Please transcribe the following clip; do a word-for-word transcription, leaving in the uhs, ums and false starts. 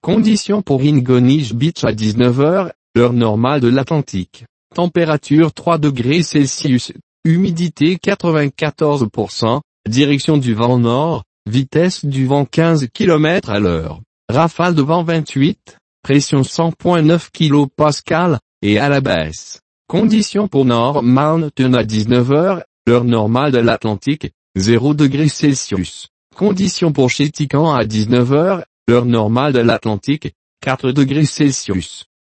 Conditions pour Ingonish Beach à dix-neuf heures, heure normale de l'Atlantique. Température trois degrés Celsius, humidité quatre-vingt-quatorze pour cent, direction du vent nord, vitesse du vent quinze kilomètres à l'heure, rafale de vent vingt-huit, pression cent virgule neuf kilopascales, et à la baisse. Conditions pour North Mountain à dix-neuf heures, heure normale de l'Atlantique, zéro degré Celsius. Conditions pour Chéticamp à dix-neuf heures, heure normale de l'Atlantique, quatre degrés Celsius.